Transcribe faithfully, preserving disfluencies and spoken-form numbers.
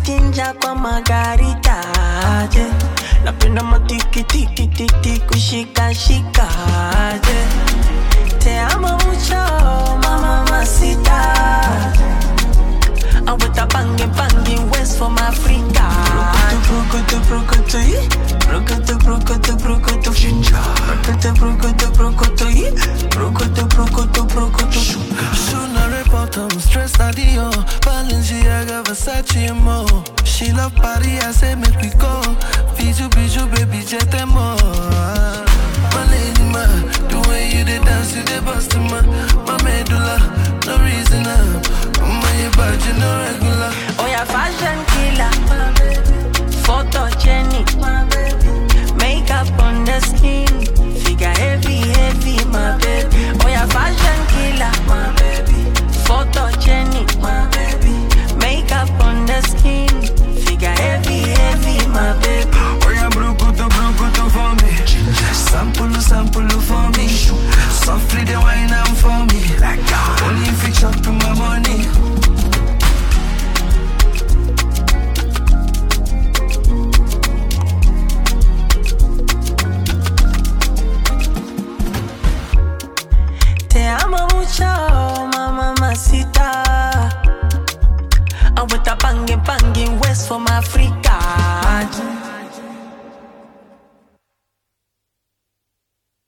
chinja kwa margarita, yeah. Napenda matiki tiki tiki kushika shika, yeah. Te amo mucho, mama masita. I want a bangin' bangin' West from Africa. Brokoto brokoto brokoto brokoto brokoto ginger. Brokoto brokoto brokoto brokoto brokoto brokoto. Soon I report I'm stressed out yo. Balenciaga, Versace and more. She love party, I say make we go. Bijou, bijou, baby, jet and more. My lady, ma, the way you dey dance, you dey bust ma. My medulla, no reason up. My body, no regular. Oh yeah, fashion killer, photogenic, makeup on the skin, figure heavy, heavy, my baby. Oh yeah, fashion killer, photogenic, makeup on the skin, figure heavy, heavy, my baby. Oh yeah, brukutu, brukutu for me. Sample, sample for me. Softly the wine and for me. Only if you chop my money. Te amo mucho, mama masita. I want a bangin' bangin' West from Africa.